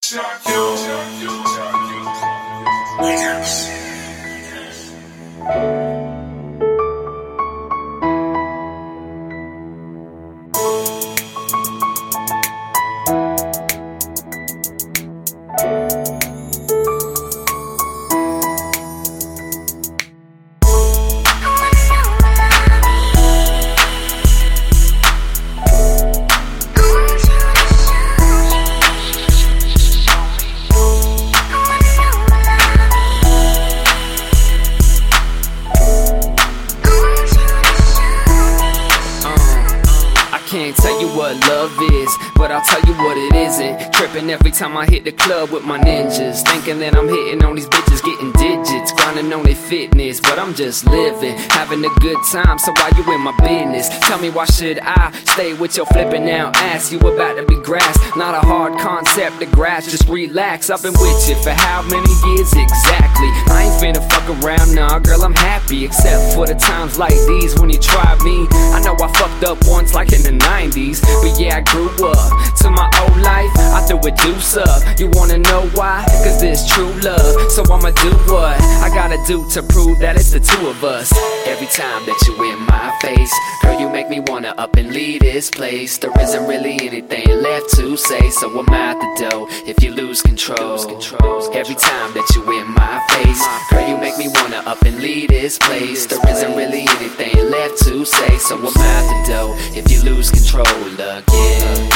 Can't tell you what love is, but I'll tell you what it isn't. Tripping every time I hit the club with my ninjas, thinking that I'm hitting on these bitches, getting digits, grinding on their fitness, but I'm just living, having a good time. So why you in my business? Tell me, why should I stay with your flipping out ass? You about to be grasped, not a hard concept to grasp, just relax. I've been with you for how many years exactly? I ain't finna fuck around, nah girl, I'm happy, except for the times like these when you try me. I know I fucked up once like in the 90s, but yeah, I grew up to my old life. I threw a deuce up. You wanna know why? Cause this true love. So I'ma do what I gotta do to prove that it's the two of us. Every time that you in my face, girl, you make me wanna up and leave this place. There isn't really anything left to say, so I'm out the door if you lose control. Every time that you in my face, girl, you make me wanna up and leave this place. There isn't really anything left to say, so I'm out the door if you lose control again.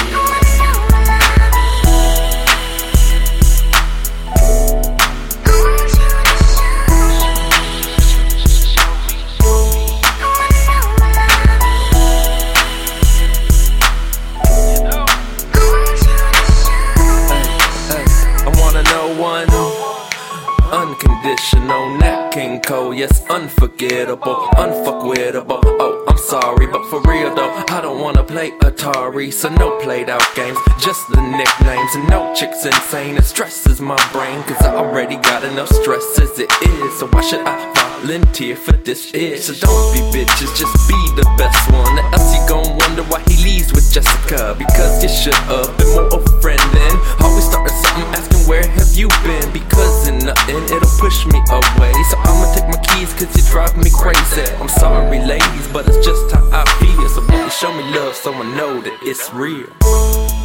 Unconditional, Nat King Cole, yes, unforgettable, unfuckwittable. Oh, I'm sorry, but for real though, I don't wanna play Atari, so no played out games, just the nicknames. And no chick's insane, it stresses my brain, cause I already got enough stress as it is. So why should I volunteer for this shit? So don't be bitches, just be the best one, or else you gon' wonder why he leaves with Jessica. Because you should've been more of a friend then. Always starting something, asking where have you been? Because in nothing, it'll push me away. So I'ma take my keys cause you drive me crazy. I'm sorry ladies, but it's just how I feel. So won't you show me love so I know that it's real?